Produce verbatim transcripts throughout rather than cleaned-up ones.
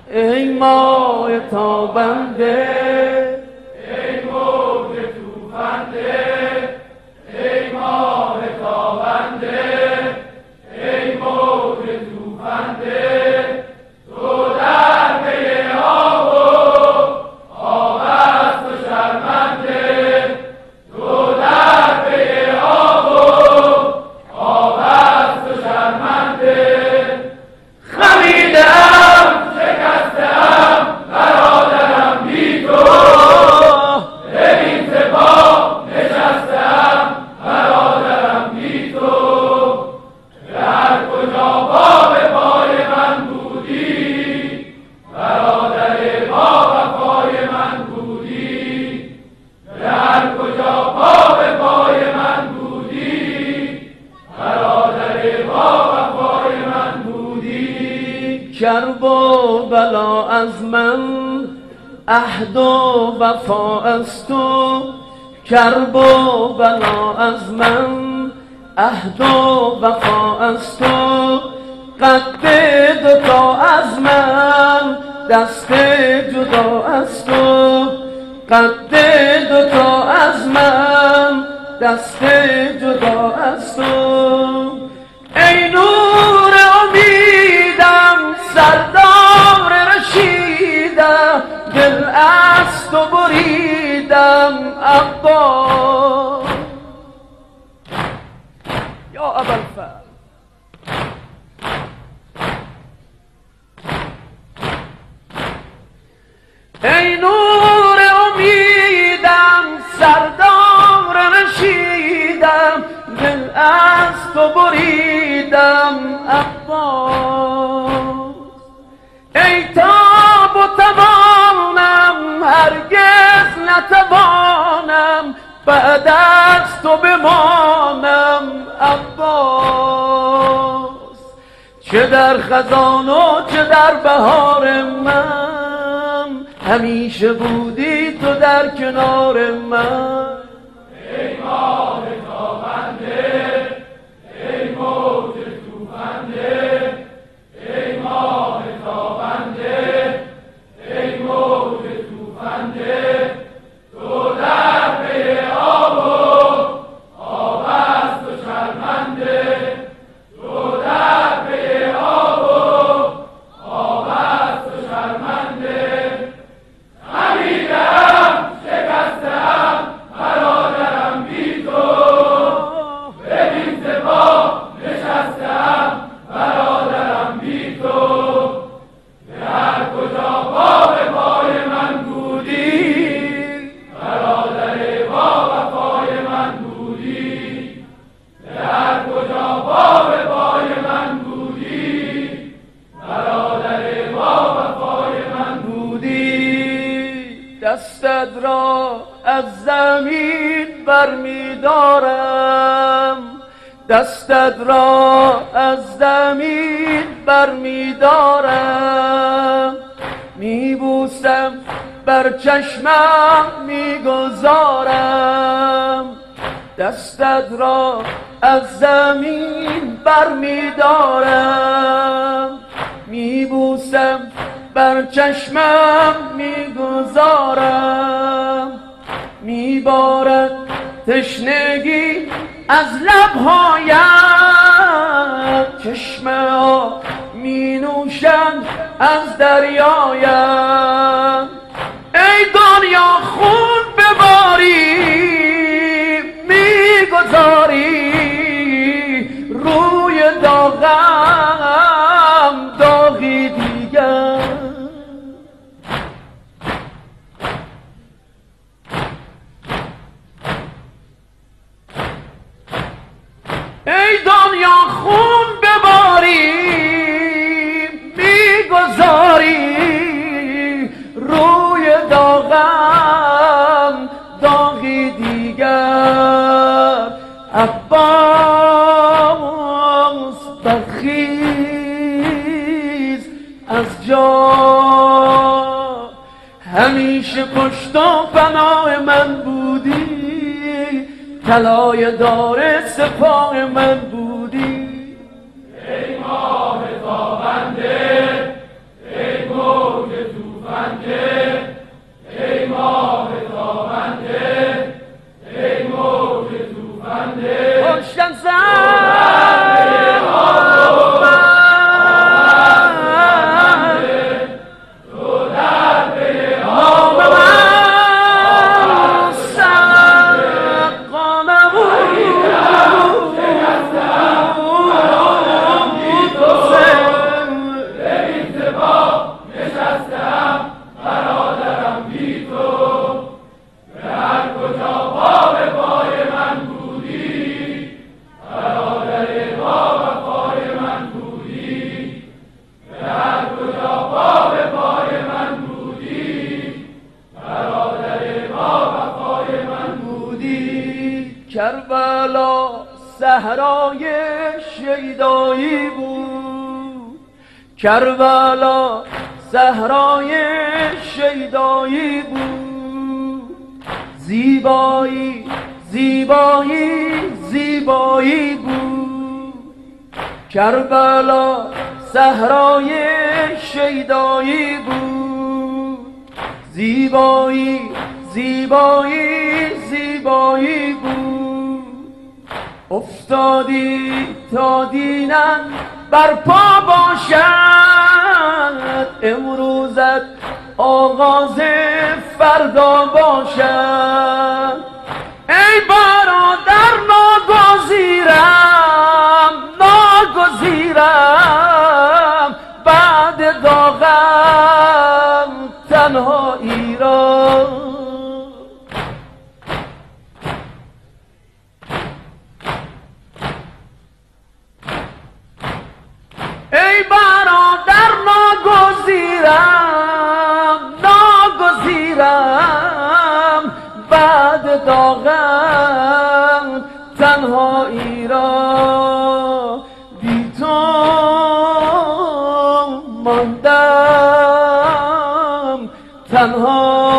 ای ماه تابنده، ای موج توفنده، ای ماه تابنده، ای موج توفنده، تو در پی آب و آب از تو شرمنده، تو در پی آب و آب از تو شرمنده. خمیدم شکستم برادرم بی تو، ببین ز پا نشستم برادرم بی تو، در کجا پا به پای من بودی برادر با وفای من بودی، در کجا پا به پای من بودی برادر با وفای من بودی. کرب و بلا از من عهد و وفا از تو، کرب و بلا از من عهد و وفا از تو، قد دوتا از من دست جدا از تو، قد دوتا از من دست جدا از تو. ای نور امیدم سردار رشیدم، دل از تو بریدم عباس یا ابوالفضل. ای نور امیدم سردار رشیدم، دل از تو بریدم عباس. ای تاب و توانم هرگز نتوانم بعد از تو بمانم عباس. چه در خزان و چه در بهار من، همیشه بودی تو در کنار من. ای ماه تابنده، ای موج توفنده، ای ماه تابنده، ای موج توفنده، تو در پی آب و آب از تو شرمنده، تو در پی آب و آب از تو شرمنده. خمیدم شکستم برادرم بی تو، ببین ز پا نشستم برادرم بی تو، در کجا پا به پای من بودی برادر با وفای من بودی، در کجا پا به پای من بودی برادر با وفای من بودی. دستت را از زمین برمیدارم، دستت را از زمین برمیدارم، میبوسم بر چشمم میگذارم، دستت را از زمین برمیدارم، میبوسم بر چشمم میگذارم، میبارد تشنگی از لبهایم، چشمه ها می نوشند از دریایم. ای دنیا خون بباری میگذاری روی داغم داغی دیگر. ای دنیا خون بباری میگذاری روی داغم داغی دیگر. عباس برخیز از جا، همیشه پشت و پناه من بودی، طلای دار سپاه من بودی. ای ماه تابنده، ای موج صحرای شیدایی بود، کربلا صحرای شیدایی بود. زیبایی زیبایی زیبایی بود، کربلا صحرای شیدایی بود. زیبایی زیبایی زیبایی بود. افتادی تا دینم برپا باشد، امروزت آغاز فردا باشد. ای برادر ناگزیرم ناگزیرم، بعد داغم تنهایی را. ای برادر ناگزیرم ناگزیرم، بعد داغم تنهایی را. بی تو ماندم تنها.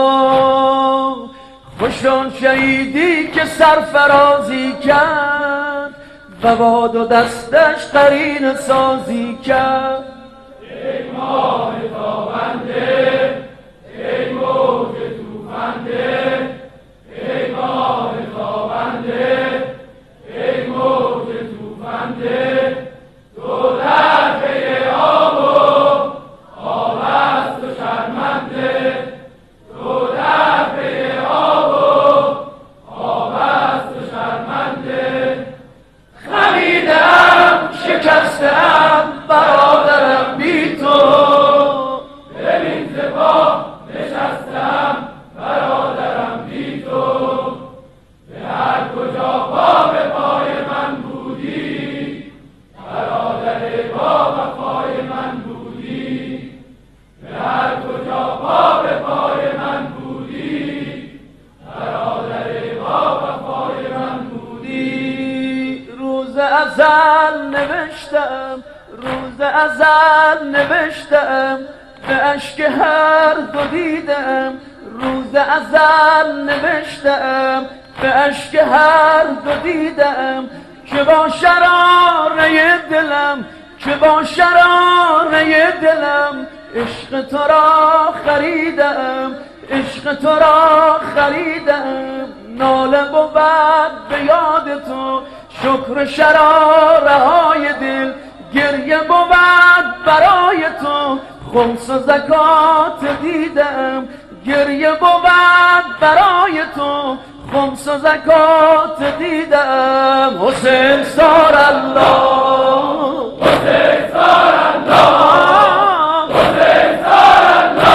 خوش آن شهیدی که سرفرازی کرد و با دو دستش قرینه سازی کرد. ای ماه تابنده، ای موج توفنده، ای ماه تابنده، ای موج توفنده. تو در پی آب و آب از تو شرمنده، تو در پی آب و آب از تو شرمنده. خمیدم شکستم برادرم بی تو، ببین ز پا نشستم برادرم بی تو. به هر کجا پا به پای من بودی، برادر با وفای من بودی. به هر کجا پا به پای من بودی، برادر با وفای من بودی. روز ازل نوشتم روز ازل نوشتم، به اشک هر دو دیدم. روز ازل نوشتم به اشک هر دو دیدم، که با شراره دلم که با شراره دلم عشق تو را خریدم، عشق تو را خریدم. ناله بود به یاد تو، شکر شراره های دل، گریه بود برای تو، خمس و زکات دیدم. گریه بود برای تو، خمس و زکات دیدم. حسین سار الله، حسین سار الله، حسین سار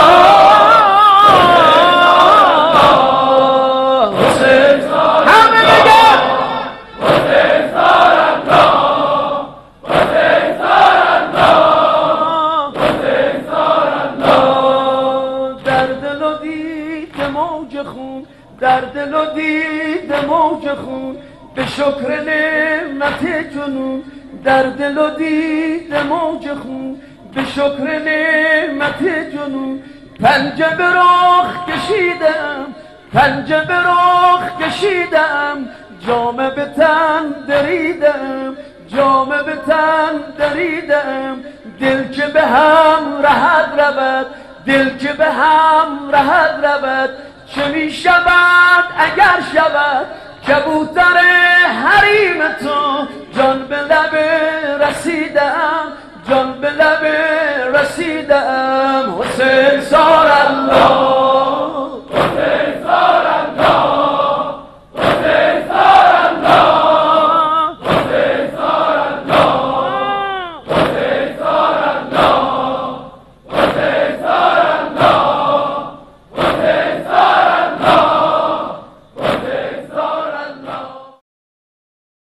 الله، حسین سار همه بگه حسین سار الله، حسین سار الله، حسین سار الله. در دل و دید موج خون، در دل و دید موج خون، به شکر نعمت جنون. در دل و دید موج خون، به شکر نعمت جنون. پنجه به رخ کشیدم، پنجه به رخ کشیدم، جامه به تن دریدم، جامه به تن دریدم. دل که به هم رهد رود، دل که به هم رهد رود، چه می شود اگر شود کبوتر حریم تو،